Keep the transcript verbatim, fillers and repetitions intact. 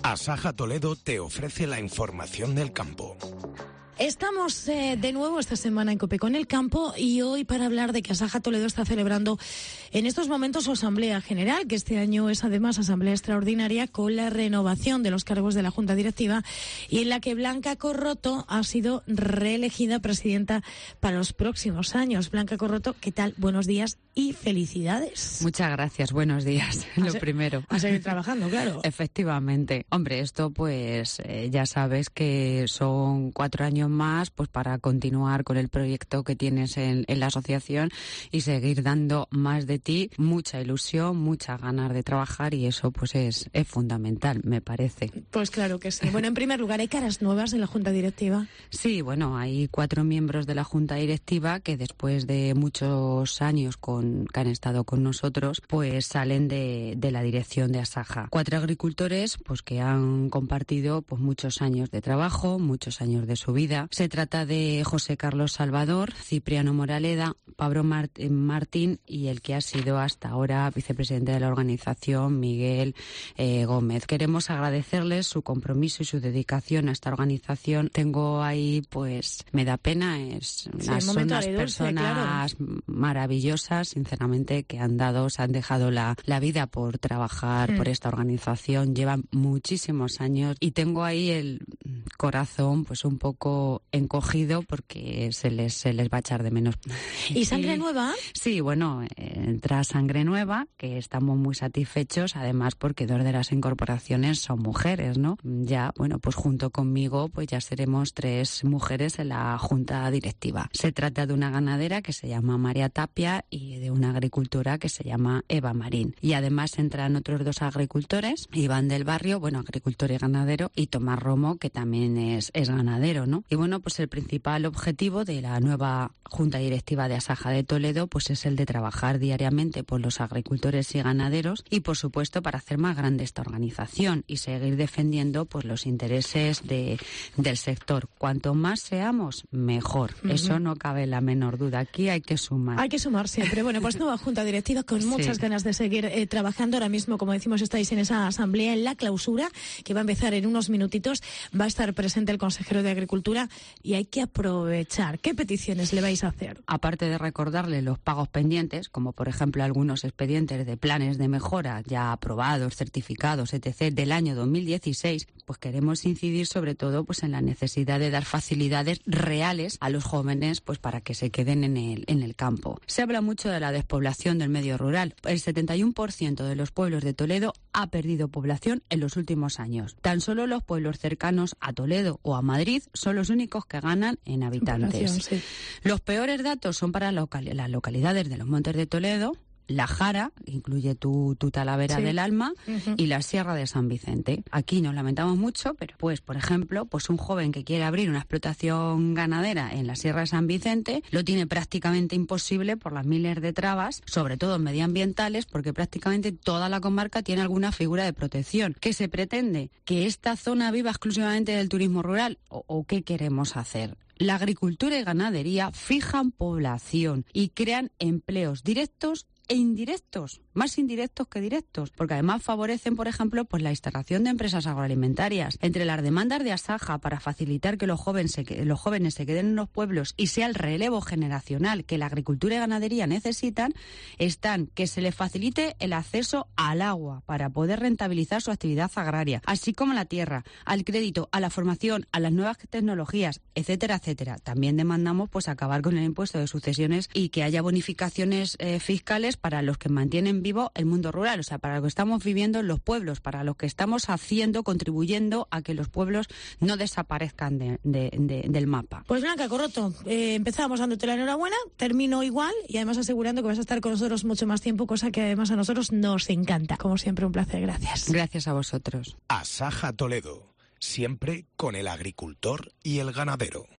Asaja Toledo te ofrece la información del campo. Estamos eh, de nuevo esta semana en COPE con el campo y hoy para hablar de que Asaja Toledo está celebrando en estos momentos su Asamblea General, que este año es además Asamblea Extraordinaria con la renovación de los cargos de la Junta Directiva y en la que Blanca Corroto ha sido reelegida presidenta para los próximos años. Blanca Corroto, ¿qué tal? Buenos días y felicidades. Muchas gracias, buenos días, lo se, primero. A seguir trabajando, claro. Efectivamente. Hombre, esto pues eh, ya sabes que son cuatro años más pues para continuar con el proyecto que tienes en, en la asociación y seguir dando más de ti, mucha ilusión, muchas ganas de trabajar y eso pues es, es fundamental, me parece. Pues claro que sí. Bueno, en primer lugar, ¿hay caras nuevas en la Junta Directiva? Sí, bueno, hay cuatro miembros de la Junta Directiva que después de muchos años con, que han estado con nosotros, pues salen de, de la dirección de Asaja. Cuatro agricultores pues que han compartido pues muchos años de trabajo, muchos años de su vida. Se trata de José Carlos Salvador, Cipriano Moraleda, Pablo Mart- Martín y el que ha sido hasta ahora vicepresidente de la organización, Miguel eh, Gómez. Queremos agradecerles su compromiso y su dedicación a esta organización. Tengo ahí, pues, me da pena, es unas, sí, son unas dulce, personas claro. maravillosas, sinceramente, que han dado, se han dejado la, la vida por trabajar mm. por esta organización. Llevan muchísimos años y tengo ahí el corazón, pues, un poco encogido porque se les se les va a echar de menos. ¿Y sangre y, nueva? Sí, bueno, entra sangre nueva, que estamos muy satisfechos, además porque dos de las incorporaciones son mujeres, ¿no? Ya, bueno, pues junto conmigo, pues ya seremos tres mujeres en la junta directiva. Se trata de una ganadera que se llama María Tapia y de una agricultora que se llama Eva Marín. Y además entran otros dos agricultores, Iván del Barrio, bueno, agricultor y ganadero, y Tomás Romo, que también es, es ganadero, ¿no? Y bueno, pues el principal objetivo de la nueva Junta Directiva de Asaja de Toledo pues es el de trabajar diariamente por los agricultores y ganaderos y por supuesto para hacer más grande esta organización y seguir defendiendo pues los intereses de, del sector. Cuanto más seamos, mejor. Uh-huh. Eso no cabe la menor duda. Aquí hay que sumar. Hay que sumar siempre. Bueno, pues nueva Junta Directiva con muchas sí. ganas de seguir eh, trabajando. Ahora mismo, como decimos, estáis en esa asamblea, en la clausura, que va a empezar en unos minutitos. Va a estar presente el consejero de Agricultura y hay que aprovechar. ¿Qué peticiones le vais a hacer? Aparte de recordarle los pagos pendientes, como por ejemplo algunos expedientes de planes de mejora ya aprobados, certificados, etcétera del año dos mil dieciséis, pues queremos incidir sobre todo pues en la necesidad de dar facilidades reales a los jóvenes pues para que se queden en el, en el campo. Se habla mucho de la despoblación del medio rural. El setenta y uno por ciento de los pueblos de Toledo ha perdido población en los últimos años. Tan solo los pueblos cercanos a Toledo o a Madrid son los únicos que ganan en habitantes. Sí. Los peores datos son para local- las localidades de los Montes de Toledo, La Jara, incluye tu, tu Talavera sí. del Alma, uh-huh. y la Sierra de San Vicente. Aquí nos lamentamos mucho, pero pues, por ejemplo, pues un joven que quiere abrir una explotación ganadera en la Sierra de San Vicente lo tiene prácticamente imposible por las miles de trabas, sobre todo medioambientales, porque prácticamente toda la comarca tiene alguna figura de protección. ¿Qué se pretende? ¿Que esta zona viva exclusivamente del turismo rural? ¿O, o qué queremos hacer? La agricultura y ganadería fijan población y crean empleos directos e indirectos, más indirectos que directos, porque además favorecen, por ejemplo, pues la instalación de empresas agroalimentarias. Entre las demandas de Asaja para facilitar que los jóvenes se, los jóvenes se queden en los pueblos y sea el relevo generacional que la agricultura y ganadería necesitan, están que se les facilite el acceso al agua para poder rentabilizar su actividad agraria, así como a la tierra, al crédito, a la formación, a las nuevas tecnologías, etcétera, etcétera. También demandamos pues acabar con el impuesto de sucesiones y que haya bonificaciones eh, fiscales para los que mantienen vivo el mundo rural, o sea, para lo que estamos viviendo en los pueblos, para lo que estamos haciendo, contribuyendo a que los pueblos no desaparezcan de, de, de, del mapa. Pues Blanca Corroto, eh, empezamos dándote la enhorabuena, termino igual y además asegurando que vas a estar con nosotros mucho más tiempo, cosa que además a nosotros nos encanta. Como siempre, un placer. Gracias. Gracias a vosotros. Asaja Toledo, siempre con el agricultor y el ganadero.